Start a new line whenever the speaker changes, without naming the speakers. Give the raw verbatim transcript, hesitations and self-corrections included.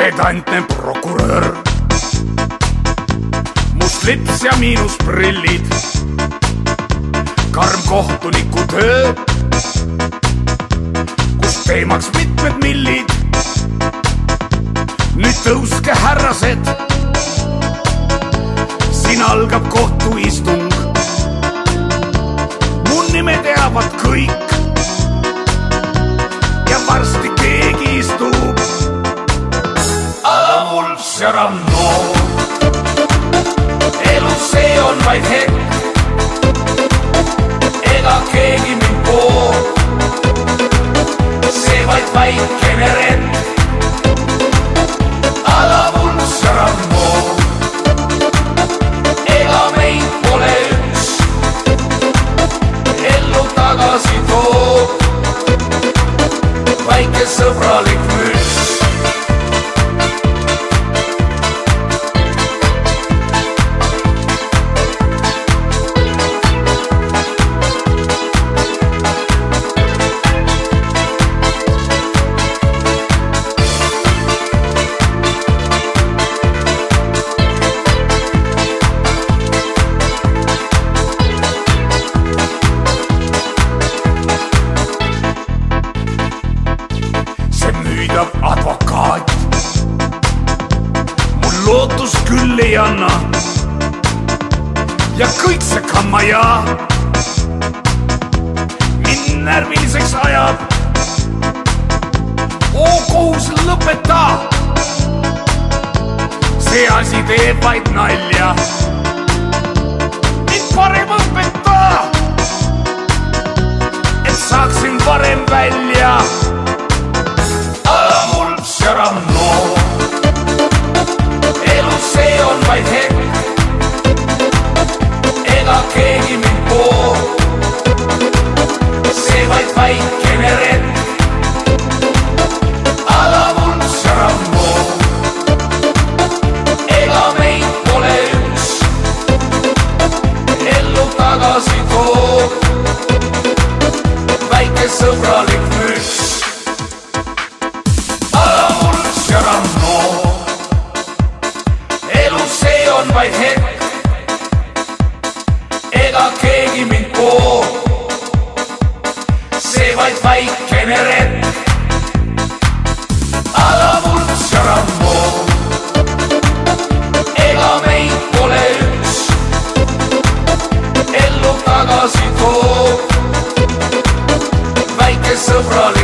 pedantne prokurör. Must lips ja miinusprillid, karm kohtuniku töö, kus teemaks mitmed millid. Nüüd tõuske härrased, siin algab kohtuistung. Mu nime teavad kõik ja varsti keegi istub. Aga mul see ramno, elu see on vaid hetk, ega keegi mind pool, see vaid väikene rent. Aga mul see ramno, ega meid pole üks, ellu tagasi toob väike sõbralik müts. Advokaat mul lootust küll ei anna ja kõik see kammaja mind närviliseks ajab. Oo kohus lõpeta, see asi teeb vaid nalja. Mind parem õpeta, et saaksin varem välja. Ramno, elu see on vaid hetk, ega keegi mind pool, see vaid väikene rent. Aga mul see ramno, ega meid pole üks, ellu tagasi toob väike sõbralik müts. Elu see on vaid hetk, ega keegi mind pool, see vaid väikene rent. Aga mul see rammo, ega meid pole üks, ellu tagasi toob väike sõbralik.